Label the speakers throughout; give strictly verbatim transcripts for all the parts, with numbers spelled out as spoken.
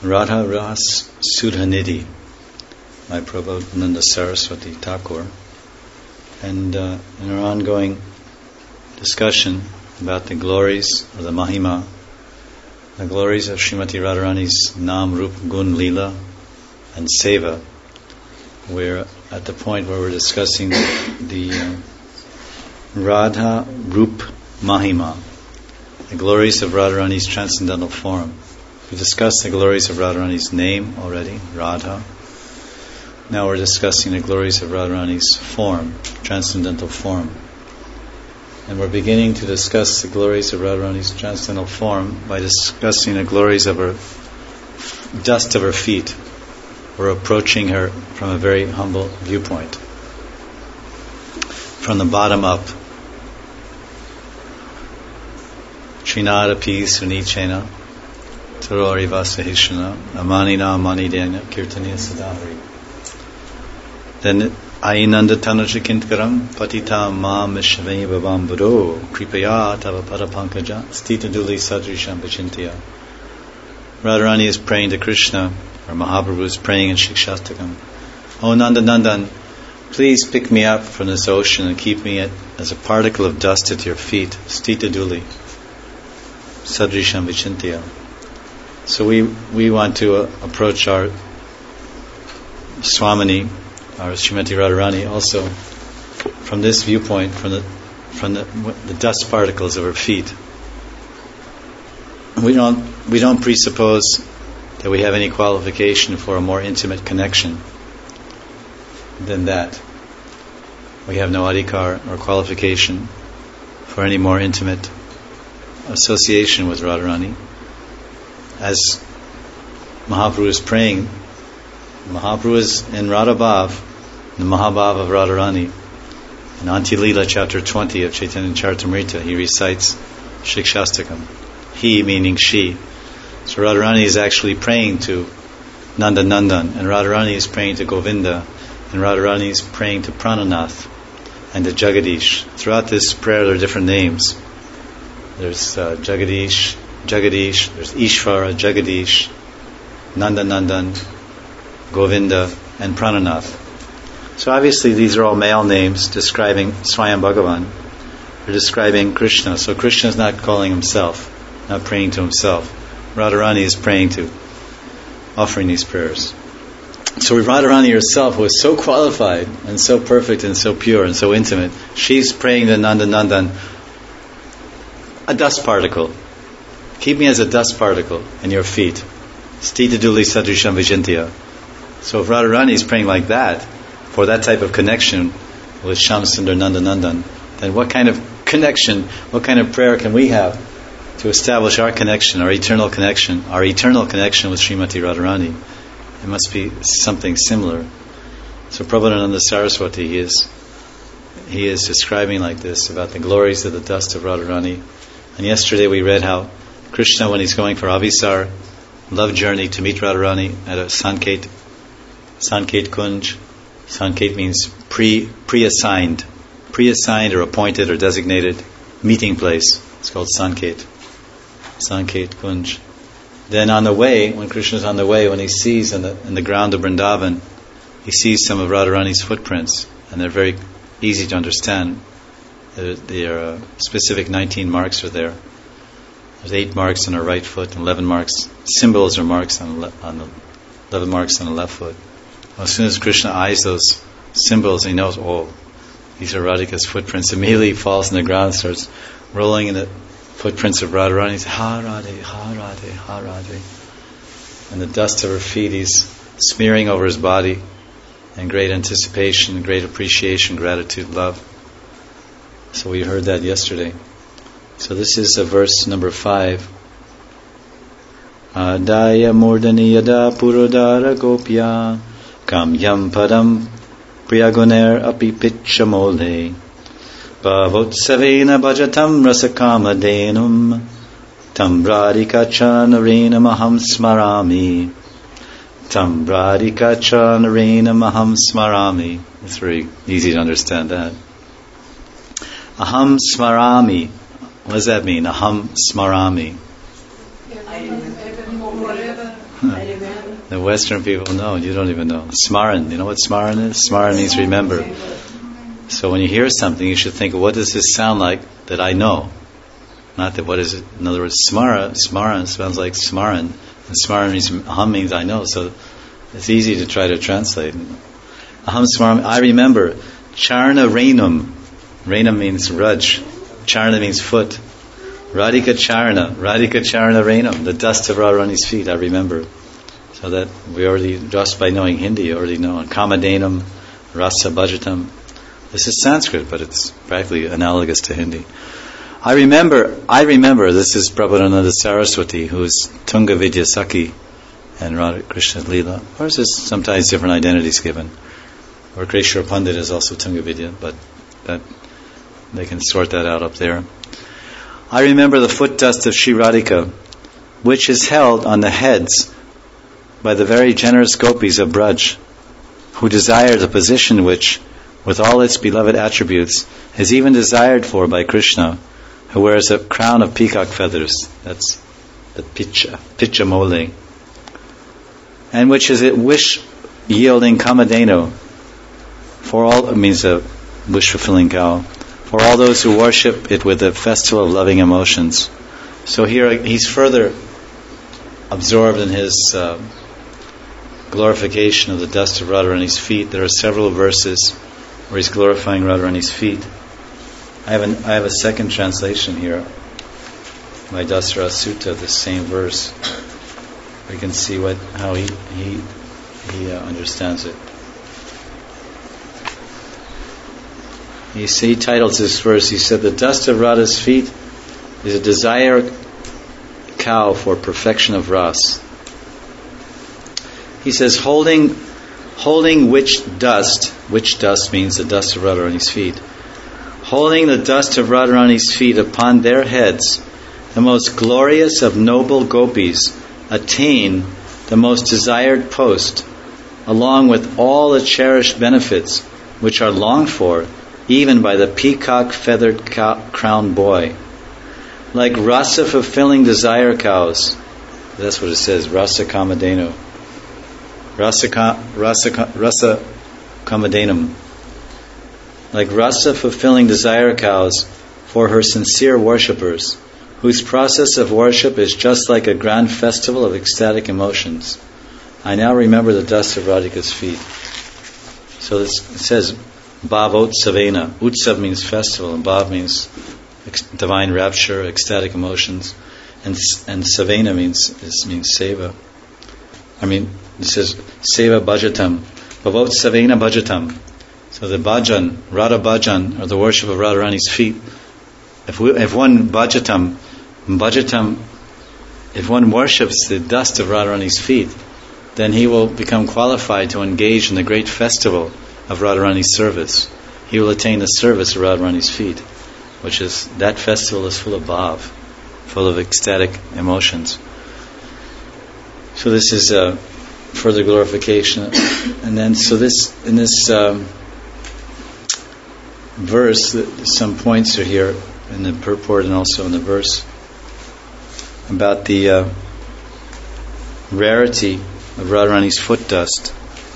Speaker 1: Radha Ras Sudhanidhi by Prabodhananda Saraswati Thakur. And uh, in our ongoing discussion about the glories of the Mahima, the glories of Srimati Radharani's Nam, Rup, Gun, Leela and Seva, we're at the point where we're discussing the, the uh, Radha Rup Mahima, the glories of Radharani's transcendental form. We discussed the glories of Radharani's name already, Radha. Now we're discussing the glories of Radharani's form, transcendental form. And we're beginning to discuss the glories of Radharani's transcendental form by discussing the glories of her dust of her feet. We're approaching her from a very humble viewpoint, from the bottom up. Trinada pi sunichena Tarori Vasahishana Amanina Amanidena Kirtaniya Sadhari. Then Ainanda Tanajakintkaram Patita Ma Mishvani Babam Buddho Kripaya Tava Parapankaja Stita Duli Sadrisham Pachintya. Radharani is praying to Krishna, or Mahaprabhu is praying in Shikshastakam. Oh Nanda Nandan, please pick me up from this ocean and keep me at, as a particle of dust at your feet. Stita Duli Sadrisham Vichintya. So we we want to uh, approach our Swamini, our Srimati Radharani, also from this viewpoint, from the from the, the dust particles of her feet. We don't we don't presuppose that we have any qualification for a more intimate connection than that. We have no adhikar or qualification for any more intimate association with Radharani. As Mahaprabhu is praying, Mahaprabhu is in Radha Bhav, the Mahabhav of Radharani. In Antilila chapter twenty of Chaitanya Charitamrita, he recites Shikshastakam. He meaning she. So Radharani is actually praying to Nanda Nandan, and Radharani is praying to Govinda, and Radharani is praying to Prananath and to Jagadish. Throughout this prayer there are different names. There's uh, Jagadish, Jagadish, there's Ishvara, Jagadish, Nanda Nandan, Govinda, and Prananath. So obviously these are all male names describing Swayam Bhagavan. They're describing Krishna. So Krishna is not calling himself, not praying to himself. Radharani is praying to, offering these prayers. So Radharani herself, who is so qualified and so perfect and so pure and so intimate, she's praying to Nanda Nandan, a dust particle. Keep me as a dust particle in your feet. Stita Duli Sadrisham Vijintya. So if Radharani is praying like that, for that type of connection with Shamsundar Nanda Nandan, then what kind of connection, what kind of prayer can we have to establish our connection, our eternal connection, our eternal connection with Srimati Radharani? It must be something similar. So Prabodhananda Saraswati, he is, he is describing like this about the glories of the dust of Radharani. And yesterday we read how Krishna, when he's going for Avisar, love journey to meet Radharani at a Sanket, Sanket Kunj. Sanket means pre, pre-assigned, pre-assigned or appointed or designated meeting place. It's called Sanket, Sanket Kunj. Then on the way, when Krishna's on the way, when he sees in the, in the ground of Vrindavan, he sees some of Radharani's footprints, and they're very easy to understand. There are specific nineteen marks are there. There's eight marks on her right foot and eleven marks, symbols or marks on the, on the eleven marks on the left foot. Well, as soon as Krishna eyes those symbols, he knows, oh, these are Radhika's footprints. Immediately he falls on the ground, starts rolling in the footprints of Radharani. He says, Ha Radhe, Ha Radhe, Ha Radhe. And the dust of her feet he's smearing over his body in great anticipation, great appreciation, gratitude, love. So we heard that yesterday. So this is uh, verse number five. Adaya murdani yada purodara gopya kamyam padam priyaguner api pitchamole bhavotsavena bhajatam rasakama denum tam radhikacha narena maham smarami tam radhikacha narena maham smarami. It's very easy to understand that. Aham smarami. What does that mean? Aham smarami.
Speaker 2: I remember.
Speaker 1: The Western people know, you don't even know. Smaran, you know what smaran is? Smaran means remember. So when you hear something, you should think, what does this sound like that I know? Not that what is it? In other words, smara, smaran sounds like smaran. And smaran means, aham means I know. So it's easy to try to translate. Aham smaran, I remember. Charna Rainam. Rainam means raj. Charna means foot. Radhika Charna. Radhika Charna Rainam. The dust of Radharani's feet, I remember. So that we already, just by knowing Hindi, you already know. And Kamadanam, Rasa Bhajatam. This is Sanskrit, but it's practically analogous to Hindi. I remember, I remember, this is Prabhupada Saraswati, who is Tunga Vidya Sakhi and Radha Krishna Leela. Or is this sometimes different identities given? Or Krishna Pandit is also Tunga Vidya, but that they can sort that out up there. I remember the foot dust of Sri Radhika, which is held on the heads by the very generous gopis of Braj, who desire the position which, with all its beloved attributes, is even desired for by Krishna, who wears a crown of peacock feathers. That's the picha, picha mole. And which is a wish-yielding kamadenu for all, it means a wish-fulfilling cow, for all those who worship it with a festival of loving emotions. So here he's further absorbed in his uh, glorification of the dust of Radharani's feet. There are several verses where he's glorifying Radharani's feet. I have, an, I have a second translation here by Dasara Sutta, the same verse. We can see what how he he he uh, understands it. He, he titles this verse. He said, "The dust of Radha's feet is a desire cow for perfection of ras." He says, "Holding, holding which dust? Which dust means the dust of Radharani's feet." Holding the dust of Radharani's feet upon their heads, the most glorious of noble gopis attain the most desired post, along with all the cherished benefits which are longed for, even by the peacock-feathered cow- crowned boy. Like rasa-fulfilling desire cows, that's what it says, rasa kamadenu, rasa, rasa, rasa kamadenam. Like rasa fulfilling desire cows for her sincere worshippers, whose process of worship is just like a grand festival of ecstatic emotions. I now remember the dust of Radhika's feet. So this, it says, Bhavot Savena. Utsav means festival, and Bhav means ex- divine rapture, ecstatic emotions, and and Savena means is, means seva. I mean, it says seva bhajatam. Bhavot Savena bhajatam. So the bhajan, Radha bhajan, or the worship of Radharani's feet. If we, if one bhajatam, bhajatam, if one worships the dust of Radharani's feet, then he will become qualified to engage in the great festival of Radharani's service. He will attain the service of Radharani's feet, which is, that festival is full of bhav, full of ecstatic emotions. So this is uh, further glorification. And then, so this, in this um, verse, some points are here in the purport and also in the verse about the uh, rarity of Radharani's foot dust.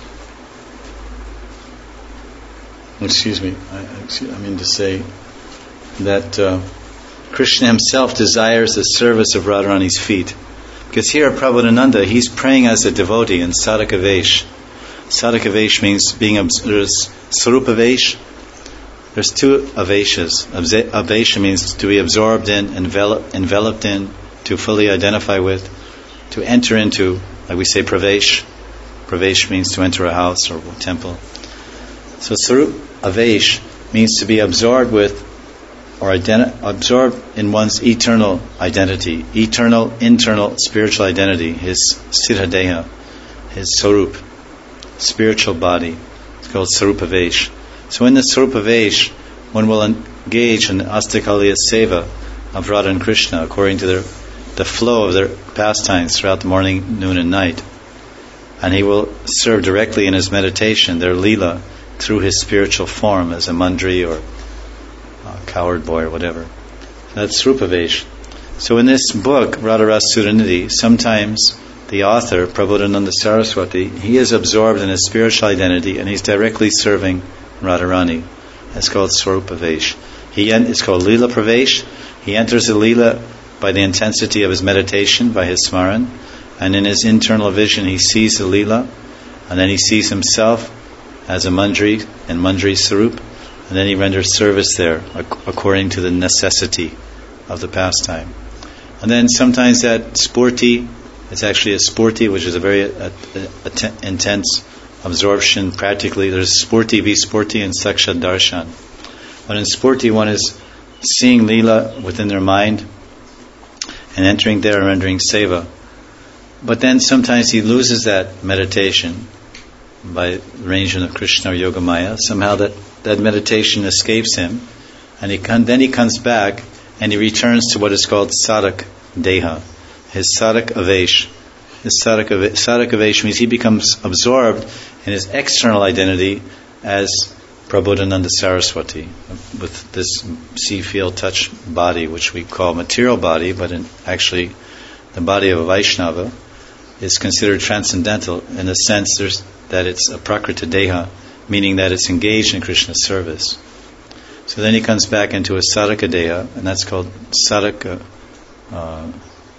Speaker 1: Excuse me, I, I mean to say that uh, Krishna himself desires the service of Radharani's feet. Because here at Prabhupada, he's praying as a devotee in Sadhaka Vesh. Sadhaka Vesh means being, there's Sarupa Vesh. There's two Aveshas. Avesha means to be absorbed in, envelop, enveloped in, to fully identify with, to enter into, like we say Pravesh. Pravesh means to enter a house or a temple. So Sarup Avesh means to be absorbed with, or identi- absorbed in one's eternal identity, eternal, internal, spiritual identity, his Siddhadeha, his Sarup, spiritual body. It's called Sarupa Vesh. So in the Sarupa Vesh, one will engage in the Astakaliya Seva of Radha and Krishna according to their, the flow of their pastimes throughout the morning, noon and night. And he will serve directly in his meditation, their Leela, through his spiritual form as a mandri or a coward boy or whatever. That's Sarupa Vesh. So in this book, Radha Rasa Sudhanidhi, sometimes the author, Prabodhananda Saraswati, he is absorbed in his spiritual identity and he's directly serving Radharani. That's called Swarupavesh. He en- it's called Leela Pravesh. He enters the Leela by the intensity of his meditation, by his smaran, and in his internal vision he sees the Leela, and then he sees himself as a Mandri and Mandri Sarup, and then he renders service there ac- according to the necessity of the pastime. And then sometimes that Spurti, it's actually a Spurti, which is a very uh, uh, uh, intense absorption practically. There's Spurti, Vispurti, and Sakshat Darshan. But in Spurti, one is seeing Leela within their mind and entering there and rendering seva. But then sometimes he loses that meditation by arrangement of Krishna or Yogamaya. Somehow that, that meditation escapes him, and he con- then he comes back and he returns to what is called Sadak Deha, his Sadak Avesh. His Sadak Avesh, Sadak Avesh means he becomes absorbed in his external identity as Prabodhananda Saraswati, with this see, feel, touch body, which we call material body, but in actually the body of a Vaishnava is considered transcendental in the sense there's, that it's a Prakrita Deha, meaning that it's engaged in Krishna's service. So then he comes back into a Sadaka Deha, and that's called Sadaka uh,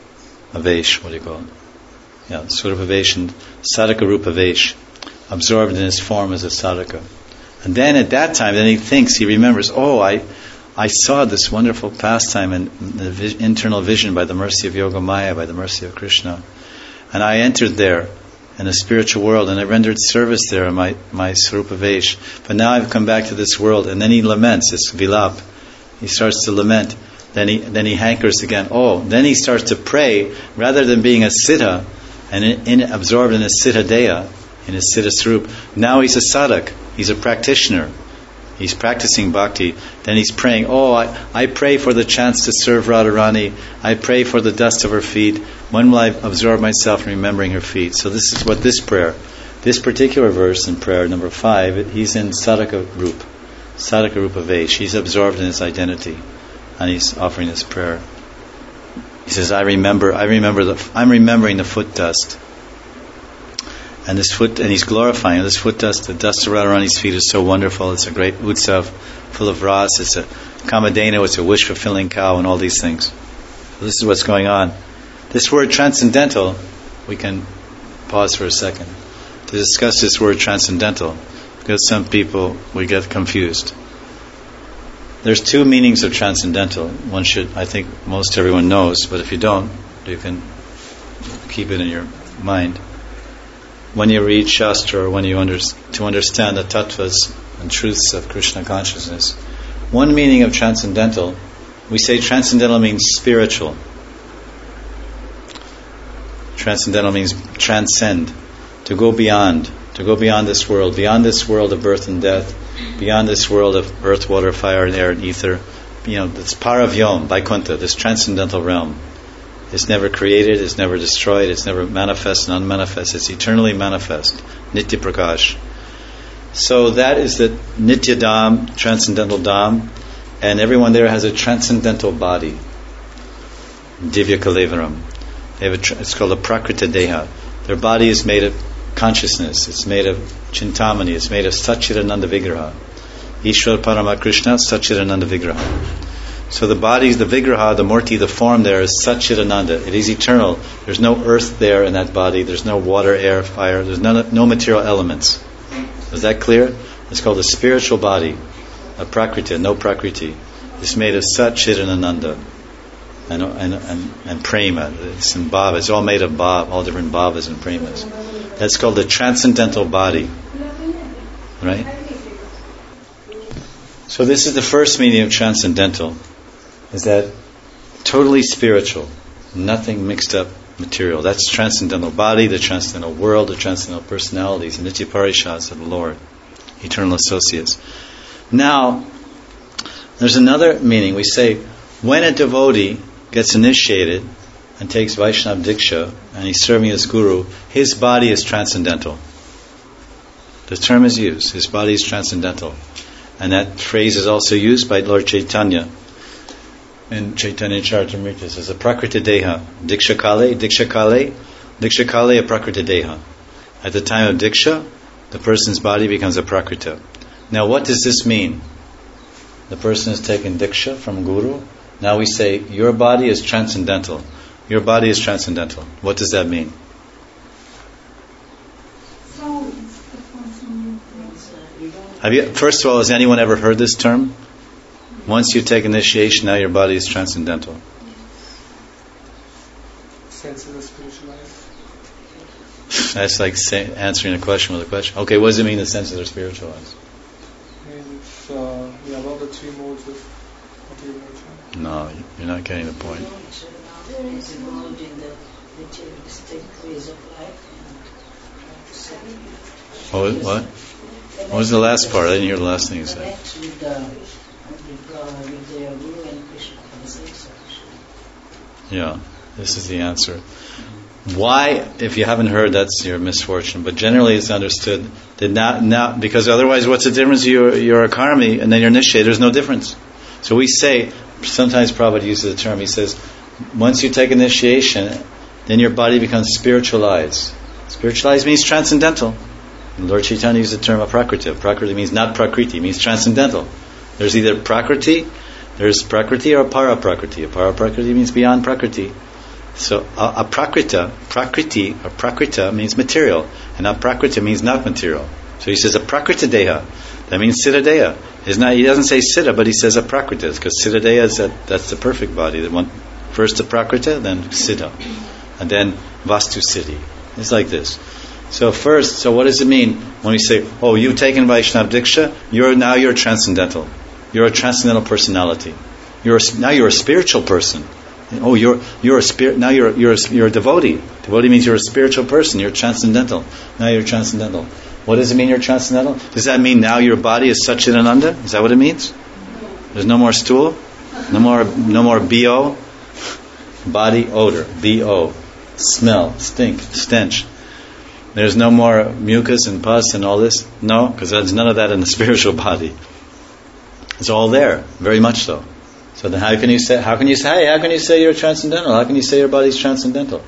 Speaker 1: Avesh, what do you call it? Yeah, Swarupa Avesh and Sadaka Rupa Avesh, absorbed in his form as a Sadaka. And then at that time, then he thinks, he remembers, oh, I I saw this wonderful pastime and the vi- internal vision by the mercy of Yogamaya, by the mercy of Krishna. And I entered there in the spiritual world and I rendered service there in my, my Swarupa Vesh. But now I've come back to this world. And then he laments, this vilap. He starts to lament. Then he then he hankers again. Oh, then he starts to pray rather than being a siddha and in, in, absorbed in a siddha deya, in his siddha swarup. Now he's a sadhak. He's a practitioner. He's practicing bhakti. Then he's praying, oh, I, I pray for the chance to serve Radharani. I pray for the dust of her feet. When will I absorb myself in remembering her feet? So this is what this prayer, this particular verse in prayer number five, he's in Sadhaka Rupa, Sadhaka Rupa Vesh. He's absorbed in his identity, and he's offering this prayer. He says, I remember, I remember the, I'm remembering the foot dust. And this foot, and he's glorifying this foot dust. The dust of Radharani's feet is so wonderful. It's a great utsav, full of ras. It's a kamadena. It's a wish-fulfilling cow, and all these things. So this is what's going on. This word transcendental, we can pause for a second to discuss this word transcendental, because some people we get confused. There's two meanings of transcendental. One should, I think, most everyone knows, but if you don't, you can keep it in your mind. When you read Shastra, or when you under, to understand the tattvas and truths of Krishna consciousness, one meaning of transcendental, we say transcendental means spiritual. Transcendental means transcend, to go beyond, to go beyond this world, beyond this world of birth and death, beyond this world of earth, water, fire, and air, and ether. You know, this Paravyom, Vaikuntha, this transcendental realm. It's never created, it's never destroyed, it's never manifest and unmanifest. It's eternally manifest. Nitya Prakash. So that is the Nitya Dham, transcendental Dham, and everyone there has a transcendental body. Divya Kalevaram. They have a tra- it's called a Prakrita Deha. Their body is made of consciousness, it's made of Chintamani, it's made of Satchidananda Vigraha. Ishwar Parama Krishna, Satchidananda Vigraha. So the body, the Vigraha, the Murti, the form there is Satchidananda. It is eternal. There's no earth there in that body. There's no water, air, fire. There's none, no material elements. Is that clear? It's called a spiritual body, a Prakriti, no Prakriti. It's made of Satchidananda and and and, and Prema. It's in Bhava. It's all made of Bhava, all different Bhavas and Premas. That's called the transcendental body. Right? So this is the first meaning of transcendental. Is that totally spiritual, nothing mixed up material. That's transcendental body, the transcendental world, the transcendental personalities, the Nitya Parishads of the Lord, eternal associates. Now, there's another meaning. We say, when a devotee gets initiated and takes Vaishnava Diksha, and he's serving his guru, his body is transcendental. The term is used, his body is transcendental. And that phrase is also used by Lord Chaitanya in Chaitanya Charitamrita. As a Prakriti Deha, Diksha Kale, Diksha Kale, Diksha kale aprakrita deha. At the time of Diksha, the person's body becomes a prakrita. Now what does this mean? The person has taken Diksha from Guru. Now we say, your body is transcendental. Your body is transcendental. What does that mean? Have you, first of all, has anyone ever heard this term? Once you take initiation, now your body is transcendental.
Speaker 2: Senses are spiritualized.
Speaker 1: That's like say, answering a question with a question. Okay, what does it mean the senses are spiritualized?
Speaker 2: Means uh, we have all the three modes of material nature.
Speaker 1: No, you're not getting the point.
Speaker 3: There is involved in the materialistic ways of life.
Speaker 1: What? What? What was the last part? I didn't hear the last thing you said.
Speaker 3: With the, with, uh, with the Guru and Krishna conversation.
Speaker 1: Yeah, this is the answer. Why, if you haven't heard, that's your misfortune. But generally it's understood that not, now, because otherwise what's the difference? You're, you're a karmi and then you're initiated. There's no difference. So we say, sometimes Prabhupada uses the term, he says, once you take initiation, then your body becomes spiritualized. Spiritualized means transcendental. Lord Chaitanya used the term aprakriti. Prakriti means not prakriti, means transcendental. There's either prakriti, there's prakriti or paraprakriti. Paraprakriti means beyond prakriti. So a, a prakrita, prakriti or prakrita means material, and aprakrita means not material. So he says aprakrita deha. That means siddha deha. It's not, he doesn't say siddha, but he says aprakrita, because siddha deha is that, that's the perfect body. That one, first aprakrita, then siddha, and then vastu siddhi. It's like this. So first, so what does it mean when we say, oh, you've taken Vaishnava Diksha, you're now you're transcendental. You're a transcendental personality. You're a, now you're a spiritual person. Oh, you're you're a spirit. Now you're you're a, you're a devotee. Devotee means you're a spiritual person. You're transcendental. Now you're transcendental. What does it mean you're transcendental? Does that mean now your body is Satchidananda? Is that what it means? There's no more stool, no more no more bo, body odor, bo, smell, stink, stench. There's no more mucus and pus and all this. No, because there's none of that in the spiritual body. It's all there, very much so. So then, how can you say? How can you say? Hey, how can you say you're transcendental? How can you say your body's transcendental?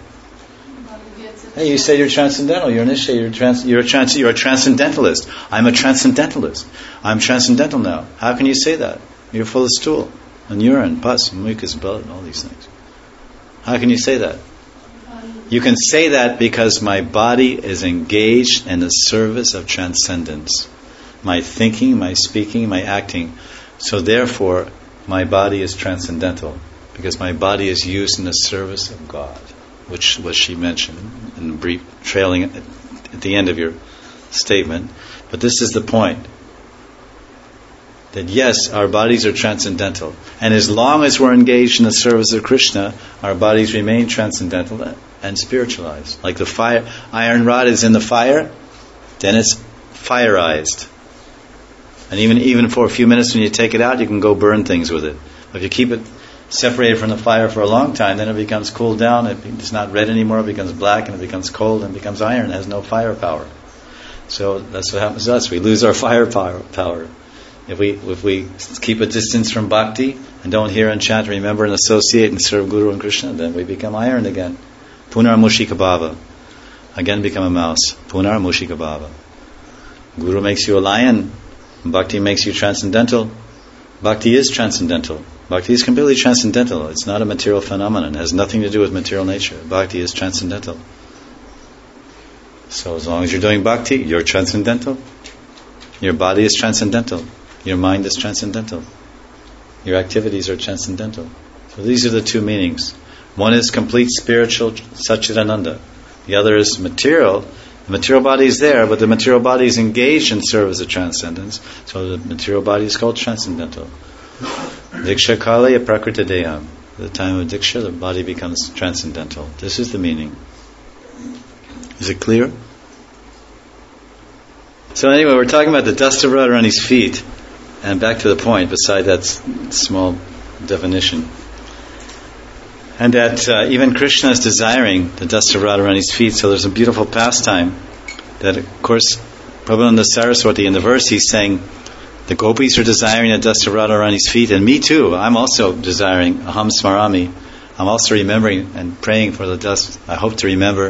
Speaker 1: Hey, you say you're transcendental. You're initiated. You're trans. You're a trans. You're a transcendentalist. I'm a transcendentalist. I'm transcendental now. How can you say that? You're full of stool and urine, pus, and mucus, blood, and all these things. How can you say that? You can say that because my body is engaged in the service of transcendence. My thinking, my speaking, my acting. So therefore, my body is transcendental because my body is used in the service of God, which was she mentioned in brief, trailing at the end of your statement. But this is the point. That yes, our bodies are transcendental. And as long as we're engaged in the service of Krishna, our bodies remain transcendental and spiritualized. Like the fire, iron rod is in the fire, then it's fireized. And even even for a few minutes when you take it out, you can go burn things with it. But if you keep it separated from the fire for a long time, then it becomes cooled down, it's not red anymore, it becomes black, and it becomes cold, and it becomes iron, it has no firepower. So that's what happens to us, we lose our firepower. Power. If we if we keep a distance from bhakti and don't hear and chant, remember and associate and serve Guru and Krishna, then we become iron again. Punar mushika bhava. Again become a mouse. Punar mushika bhava. Guru makes you a lion. Bhakti makes you transcendental. Bhakti is transcendental. Bhakti is completely transcendental. It's not a material phenomenon. It has nothing to do with material nature. Bhakti is transcendental. So as long as you're doing bhakti, you're transcendental. Your body is transcendental. Your mind is transcendental. Your activities are transcendental. So these are the two meanings. One is complete spiritual Satchidananda. The other is material. The material body is there, but the material body is engaged in service of transcendence. So the material body is called transcendental. Diksha kale aprakrita deham. At the time of Diksha, the body becomes transcendental. This is the meaning. Is it clear? So anyway, we're talking about the dust of Radharani's feet. And back to the point, beside that s- small definition. And that uh, even Krishna is desiring the dust of Radharani's feet. So there's a beautiful pastime that, of course, Prabhupada Saraswati in the verse, he's saying, the gopis are desiring the dust of Radharani's feet, and me too. I'm also desiring, aham smarami. I'm also remembering and praying for the dust. I hope to remember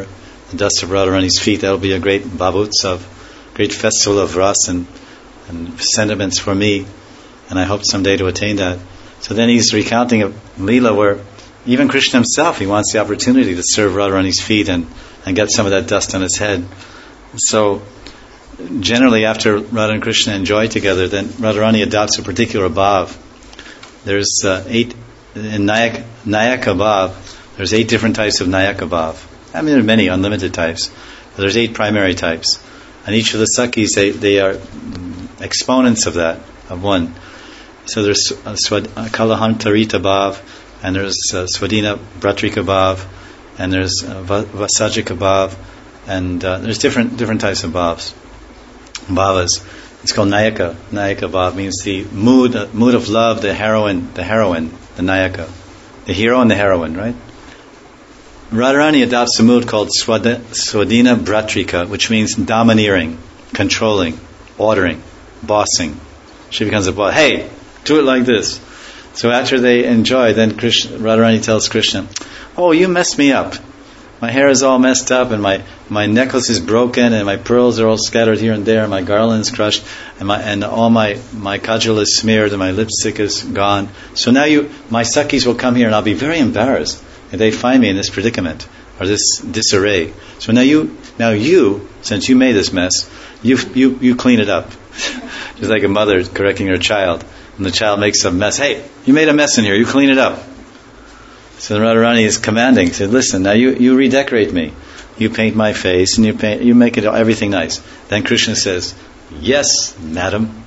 Speaker 1: the dust of Radharani's feet. That'll be a great Bhavutsav, great festival of ras and, and sentiments for me, and I hope someday to attain that. So then he's recounting a Leela where even Krishna himself, he wants the opportunity to serve Radharani's feet and, and get some of that dust on his head. So generally after Radha and Krishna enjoy together, then Radharani adopts a particular bhav. There's uh, eight, in Nayak, Nayaka bhav, there's eight different types of Nayaka bhav. I mean, there are many, unlimited types. But there's eight primary types. And each of the Sakhis, they, they are exponents of that, of one. So there's uh, Swad, uh, Kalahantarita bhav, and there's uh, Swadina Bratrika bhav, and there's uh, Vasajika bhav, and uh, there's different different types of bhavs, bhavas. It's called Nayaka. Nayaka bhav means the mood uh, mood of love, the heroine, the heroine, the Nayaka, the hero and the heroine, right? Radharani adopts a mood called Swad- Swadina Bratrika, which means domineering, controlling, ordering, bossing. She becomes a boss. Hey, do it like this. So after they enjoy, then Krishna, Radharani tells Krishna, "Oh, you messed me up. My hair is all messed up, and my, my necklace is broken, and my pearls are all scattered here and there, and my garland's crushed, and my and all my, my kajal is smeared, and my lipstick is gone. So now you, my Sakhis will come here, and I'll be very embarrassed if they find me in this predicament or this disarray. So now you, now you, since you made this mess, you you you clean it up." Just like a mother correcting her child. And the child makes a mess. Hey, you made a mess in here. You clean it up. So Radharani is commanding. He said, "Listen, now you, you redecorate me. You paint my face and you paint, you make it everything nice." Then Krishna says, "Yes, madam.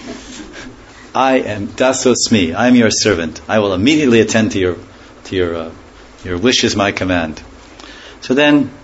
Speaker 1: I am Dasosmi. I am your servant. I will immediately attend to your to your uh, your wish is my command." So then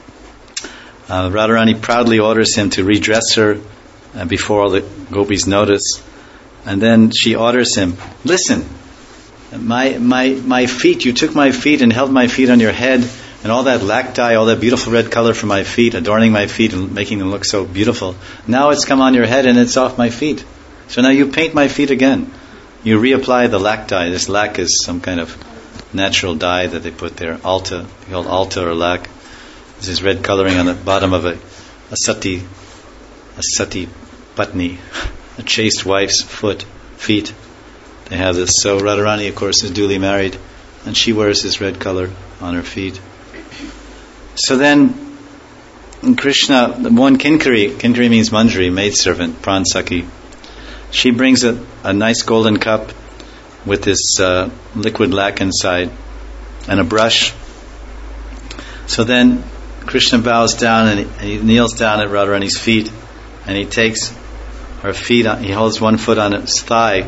Speaker 1: uh, Radharani proudly orders him to redress her uh, before all the gopis notice. And then she orders him, "Listen, my my my feet, you took my feet and held my feet on your head, and all that lacti, all that beautiful red color for my feet, adorning my feet and making them look so beautiful. Now it's come on your head and it's off my feet. So now you paint my feet again. You reapply the lacti. This lac is some kind of natural dye that they put there, alta, called alta or lac. This is red coloring on the bottom of a, a sati, a sati patni, a chaste wife's foot, feet. They have this. So Radharani, of course, is duly married, and she wears this red color on her feet. So then, Krishna, one Kinkari, Kinkari means Manjari, maidservant, Pran Sakhi. She brings a, a nice golden cup with this uh, liquid lac inside, and a brush. So then, Krishna bows down and he, and he kneels down at Radharani's feet, and he takes her feet on, he holds one foot on his thigh,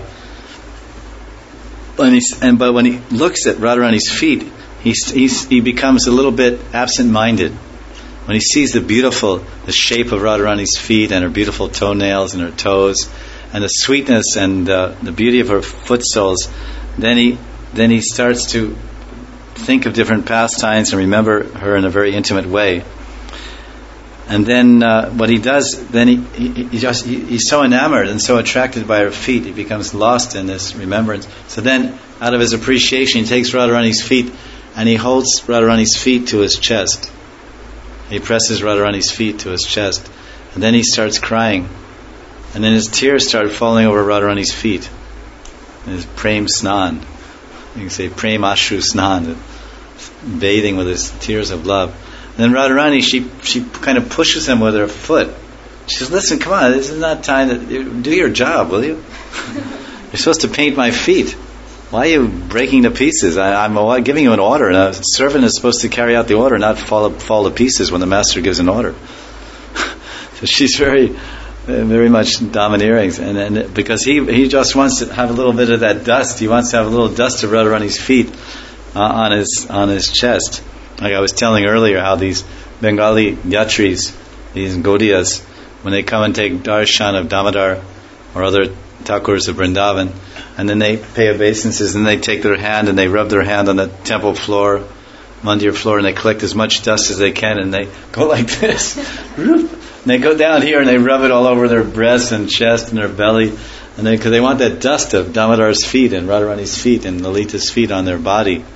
Speaker 1: and, he's, and but when he looks at Radharani's feet, he's, he's, he becomes a little bit absent-minded. When he sees the beautiful, the shape of Radharani's feet and her beautiful toenails and her toes, and the sweetness and uh, the beauty of her foot soles, then he then he starts to think of different pastimes and remember her in a very intimate way. And then uh, what he does, then he, he, he just he, he's so enamored and so attracted by her feet, he becomes lost in this remembrance. So then, out of his appreciation, he takes Radharani's feet and he holds Radharani's feet to his chest. He presses Radharani's feet to his chest, and then he starts crying, and then his tears start falling over Radharani's feet. And his prem snan, you can say prem ashru snan, bathing with his tears of love. Then Radharani, she she kind of pushes him with her foot. She says, "Listen, come on, this is not time to do your job, will you? You're supposed to paint my feet. Why are you breaking to pieces? I, I'm giving you an order, and a servant is supposed to carry out the order, not fall fall to pieces when the master gives an order." So she's very, very much domineering, and, and because he he just wants to have a little bit of that dust. He wants to have a little dust of Radharani's feet uh, on his on his chest. Like I was telling earlier, how these Bengali yatris, these Gaudiyas, when they come and take darshan of Damodar or other Thakurs of Vrindavan, and then they pay obeisances, and they take their hand and they rub their hand on the temple floor, mandir floor, and they collect as much dust as they can, and they go like this. And they go down here and they rub it all over their breast and chest and their belly, and because they, they want that dust of Damodar's feet and Radharani's feet and Lalita's feet on their body.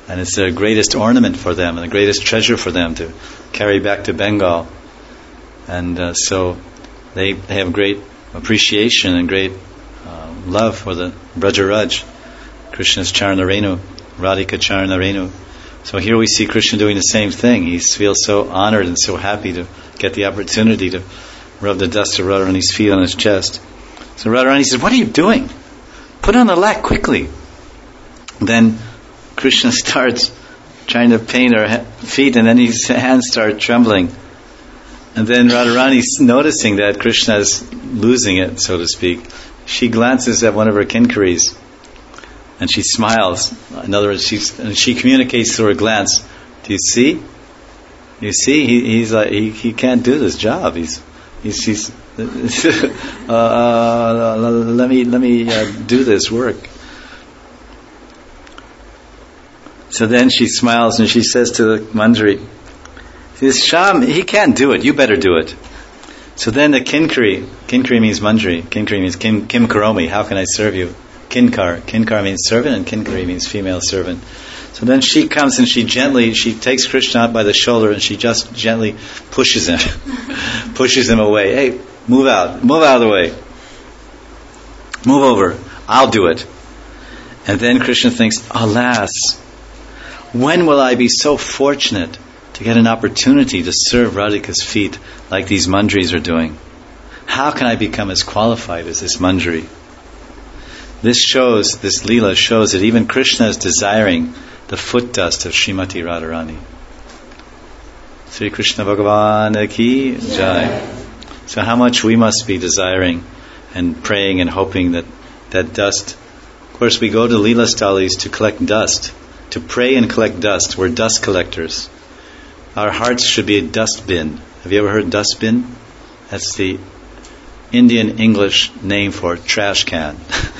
Speaker 1: And it's the greatest ornament for them and the greatest treasure for them to carry back to Bengal. And uh, so they, they have great appreciation and great uh, love for the Brajaraj, Krishna's Charnarenu, Radhika Charnarenu. So here we see Krishna doing the same thing. He feels so honored and so happy to get the opportunity to rub the dust of Radharani's feet on his chest. So Radharani says, "What are you doing? Put on the lac quickly." Then Krishna starts trying to paint her feet, and then his hands start trembling. And then Radharani's noticing that Krishna is losing it, so to speak. She glances at one of her kinkaris, and she smiles. In other words, she's, and she communicates through her glance. Do you see? You see, he, he's like he, he can't do this job. He's he's, he's uh, uh, let me let me uh, do this work. So then she smiles and she says to the Manjari, she says, "Sham, he can't do it. You better do it." So then the Kinkari, Kinkari means Manjari. Kinkari means Kim, Kim Karomi. How can I serve you? Kinkar. Kinkar means servant, and Kinkari means female servant. So then she comes and she gently, she takes Krishna out by the shoulder and she just gently pushes him, pushes him away. "Hey, move out, move out of the way, move over. I'll do it." And then Krishna thinks, "Alas, when will I be so fortunate to get an opportunity to serve Radhika's feet like these Manjaris are doing? How can I become as qualified as this Manjari?" This shows, this Leela shows that even Krishna is desiring the foot dust of Srimati Radharani. Sri Krishna Bhagavan ki jai. So how much we must be desiring and praying and hoping that that dust. Of course, we go to Leela Stalis to collect dust, to pray and collect dust. We're dust collectors. Our hearts should be a dust bin. Have you ever heard dust bin? That's the Indian English name for trash can.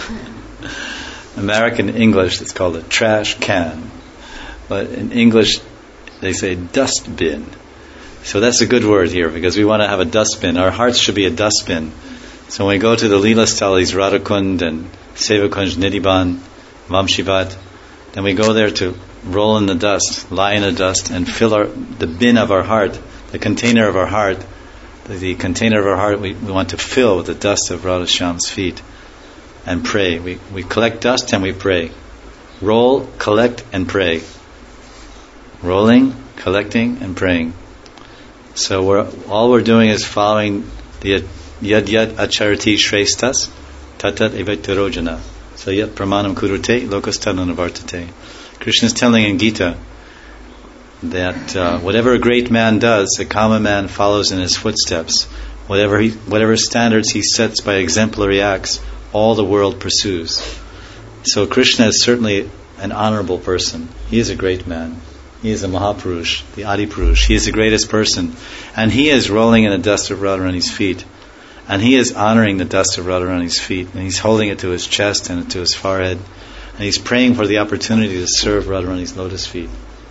Speaker 1: American English, it's called a trash can. But in English, they say dustbin. So that's a good word here, because we want to have a dustbin. Our hearts should be a dustbin. So when we go to the Leela Stalis, Radhakund and Sevakunj, Nidhiban, Vamshivat, then we go there to roll in the dust, lie in the dust, and fill our the bin of our heart, the container of our heart, the, the container of our heart we, we want to fill with the dust of Radha Shyam's feet, and pray. We we collect dust and we pray. Roll, collect, and pray. Rolling, collecting, and praying. So we're all we're doing is following the yad yad acharati shrestas tatat evatirojana. So yat pramanam kurute lokastadana vartate. Krishna is telling in Gita that uh, whatever a great man does, a common man follows in his footsteps. Whatever he, whatever standards he sets by exemplary acts, all the world pursues. So Krishna is certainly an honorable person. He is a great man. He is a Mahapurush, the Adipurush. He is the greatest person. And he is rolling in the dust of Radharani's feet. And he is honoring the dust of Radharani's feet. And he's holding it to his chest and to his forehead. And he's praying for the opportunity to serve Radharani's lotus feet.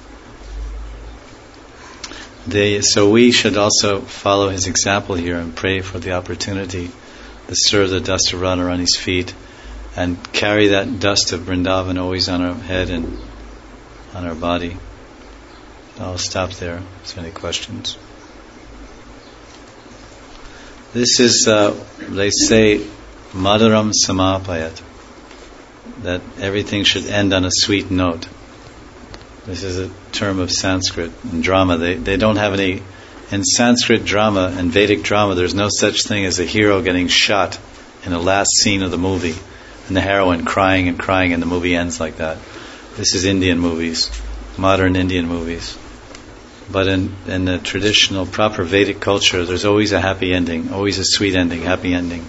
Speaker 1: They, so we should also follow his example here and pray for the opportunity to serve the dust of Radharani's feet and carry that dust of Vrindavan always on our head and on our body. I'll stop there. Is there any questions? This is, uh, they say, Madhuram Samapayat, that everything should end on a sweet note. This is a term of Sanskrit and drama. They they don't have any, in Sanskrit drama and Vedic drama, there's no such thing as a hero getting shot in the last scene of the movie and the heroine crying and crying and the movie ends like that. This is Indian movies, modern Indian movies. But in, in the traditional, proper Vedic culture, there's always a happy ending, always a sweet ending, happy ending.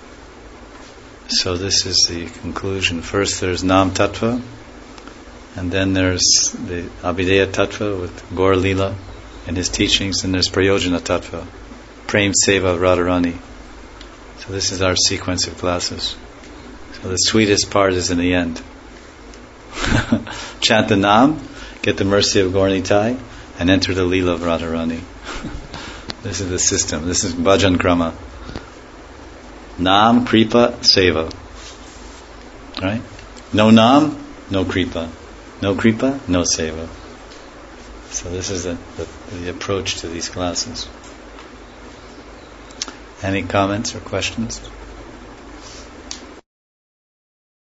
Speaker 1: So this is the conclusion. First there's Nam Tattva, and then there's the Abhideya Tattva with Gaur Leela and his teachings, and there's Prayojana Tattva, Prem Seva Radharani. So this is our sequence of classes. So the sweetest part is in the end. Chant the Nam, get the mercy of Gaur Nitai, and enter the Leela of Radharani. This is the system. This is Bhajan Krama. Nam, Kripa, Seva. Right? No Nam, no Kripa. No kripa, no seva. So this is the, the, the approach to these classes. Any comments or questions?